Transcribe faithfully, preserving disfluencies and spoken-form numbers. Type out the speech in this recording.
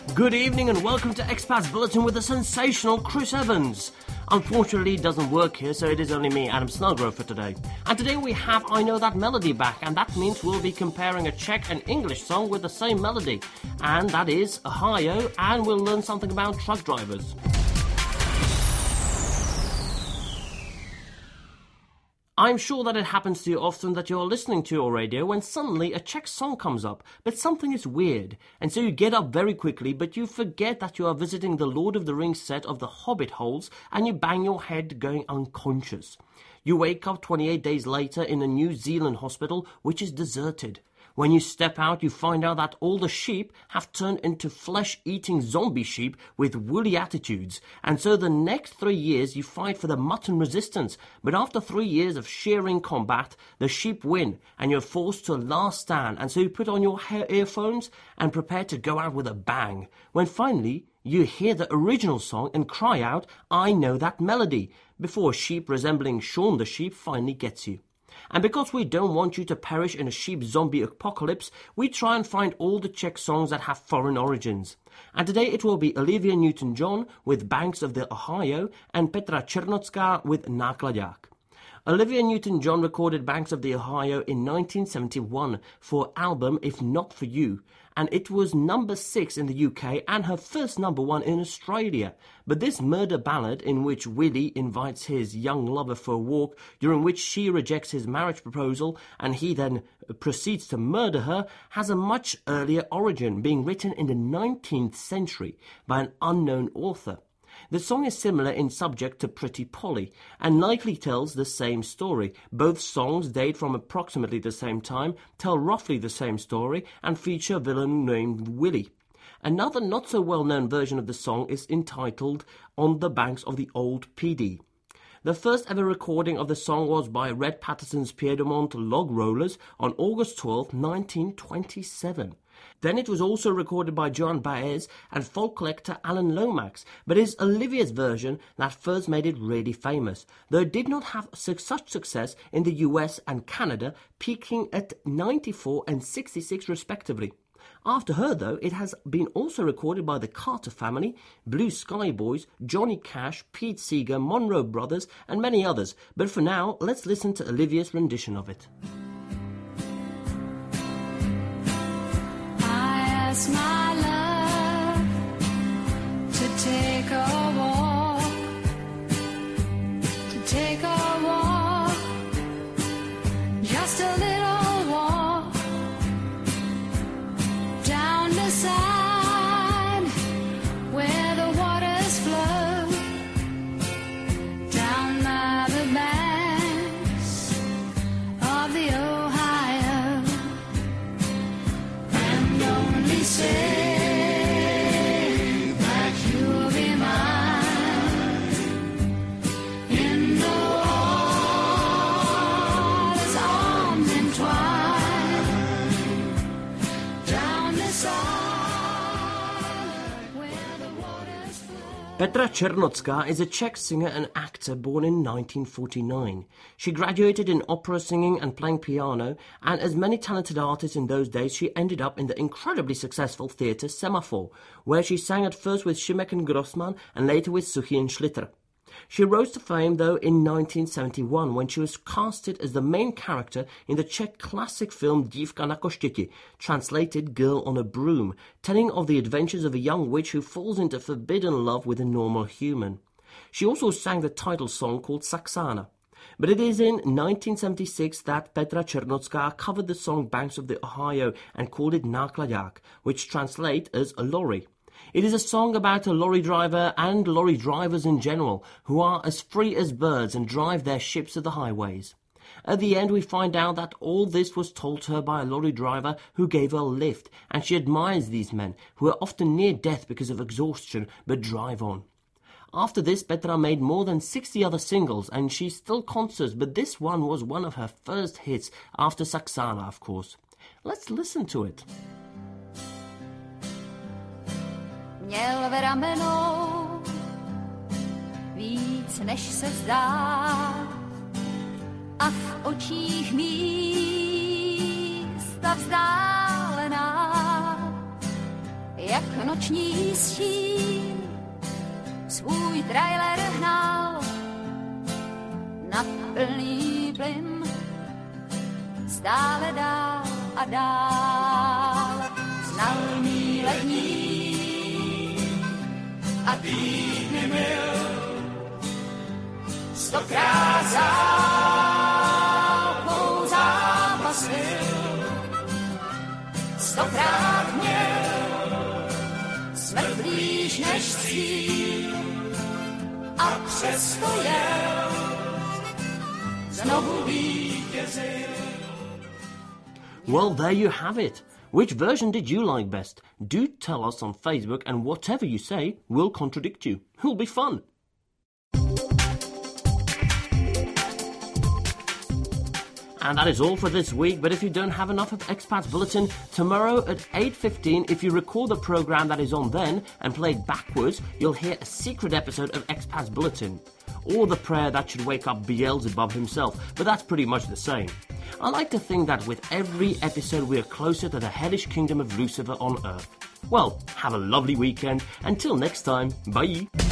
Good evening and welcome to Expats Bulletin with the sensational Chris Evans. Unfortunately, it doesn't work here, so it is only me, Adam Snellgrove, for today. And today we have I Know That Melody back, and that means we'll be comparing a Czech and English song with the same melody. And that is Ohio, and we'll learn something about truck drivers. I'm sure that it happens to you often that you're listening to your radio when suddenly a Czech song comes up, but something is weird, and so you get up very quickly, but you forget that you are visiting the Lord of the Rings set of the Hobbit holes, and you bang your head going unconscious. You wake up twenty-eight days later in a New Zealand hospital which is deserted. When you step out, you find out that all the sheep have turned into flesh-eating zombie sheep with woolly attitudes. And so the next three years you fight for the mutton resistance. But after three years of shearing combat, the sheep win and you're forced to a last stand. And so you put on your earphones and prepare to go out with a bang. When finally you hear the original song and cry out, I know that melody, before a sheep resembling Shaun the Sheep finally gets you. And because we don't want you to perish in a sheep zombie apocalypse, we try and find all the Czech songs that have foreign origins. And today it will be Olivia Newton-John with Banks of the Ohio and Petra Černocká with Náklaďák. Olivia Newton-John recorded Banks of the Ohio in nineteen seventy-one for album If Not For You, and it was number six in the U K and her first number one in Australia. But this murder ballad, in which Willie invites his young lover for a walk, during which she rejects his marriage proposal and he then proceeds to murder her, has a much earlier origin, being written in the nineteenth century by an unknown author. The song is similar in subject to Pretty Polly, and likely tells the same story. Both songs date from approximately the same time, tell roughly the same story, and feature a villain named Willie. Another not-so-well-known version of the song is entitled On the Banks of the Old P D. The first ever recording of the song was by Red Patterson's Piedmont Log Rollers on August twelfth, nineteen twenty-seven. Then it was also recorded by Joan Baez and folk collector Alan Lomax, but it is Olivia's version that first made it really famous, though it did not have such success in the U S and Canada, peaking at ninety-four and sixty-six respectively. After her, though, it has been also recorded by the Carter Family, Blue Sky Boys, Johnny Cash, Pete Seeger, Monroe Brothers, and many others. But for now, let's listen to Olivia's rendition of it. Ask my love to take a walk, to take a walk, just a little walk down the side where the waters flow, down by the banks of the Ohio, and only say that you'll be mine in the water's arms entwined, down the side where the waters flow. Petra Černocká is a Czech singer and actor born in nineteen forty-nine. She graduated in opera singing and playing piano, and as many talented artists in those days, she ended up in the incredibly successful theatre Semaphore, where she sang at first with Šimek and Grossman and later with Suchý and Schlitter. She rose to fame, though, in nineteen seventy-one when she was casted as the main character in the Czech classic film Dívka na koštěti, translated Girl on a Broom, telling of the adventures of a young witch who falls into forbidden love with a normal human. She also sang the title song called Saxana. But it is in nineteen seventy-six that Petra Černocká covered the song Banks of the Ohio and called it Náklaďák, which translates as a lorry. It is a song about a lorry driver and lorry drivers in general, who are as free as birds and drive their ships to the highways. At the end we find out that all this was told to her by a lorry driver who gave her a lift, and she admires these men, who are often near death because of exhaustion, but drive on. After this, Petra made more than sixty other singles, and she still concerts, but this one was one of her first hits, after Saxana, of course. Let's listen to it. Měl v ramenou víc, než se zdá, a v očích místa vzdálená, jak jak noční stín svůj trailer hnal na plný plyn, stále dál a dál. Znal mý lední a týdny mil, stokrát zálkou zápasil, stokrát měl smrt blíž než cíl a přesto jel, znovu vítězil. Well, there you have it. Which version did you like best? Do tell us on Facebook, and whatever you say will contradict you. It'll be fun. And that is all for this week, but if you don't have enough of Expats Bulletin, tomorrow at eight fifteen, if you record the programme that is on then and play it backwards, you'll hear a secret episode of Expats Bulletin. Or the prayer that should wake up Beelzebub himself, but that's pretty much the same. I like to think that with every episode we are closer to the hellish kingdom of Lucifer on Earth. Well, have a lovely weekend. Until next time, bye!